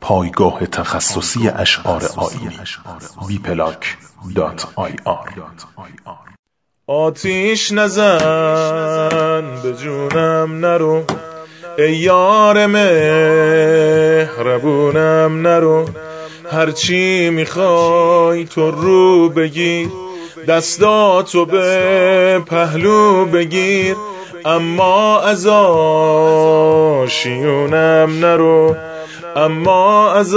پایگاه تخصصی اشعار آیینی bplank.ir. آتیش نزن به جونم نرو، ای یار مهربونم نرو. هرچی میخوای تو رو بگیر، دستاتو به پهلو بگیر، اما از آشیونم نرو، اما از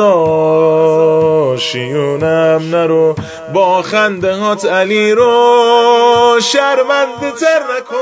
آشیونم نرو. با خنده هات علی رو شرمنده تر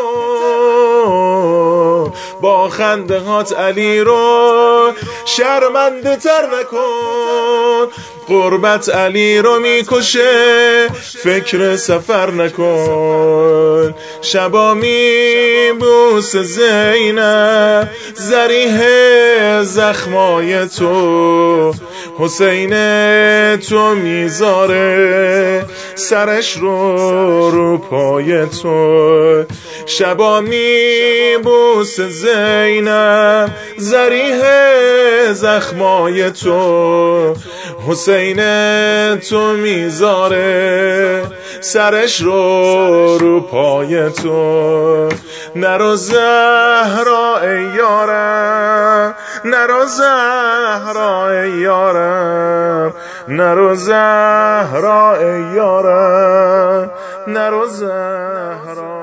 نکن، با خنده هات علی رو شرمنده تر نکن. قربت علی رو میکشه فکر سفر نکن. شبا میبوس زینب زریح زخمای تو، حسین تو میذاره سرش رو پای تو. شبا میبوس زینب زریح زخمای تو، حسین تو میذاره سرش رو پای تو. نرو زهرا ای یارم، نرو زهرا ای یارم، نرو زهرا ای یارم، نرو زهرا.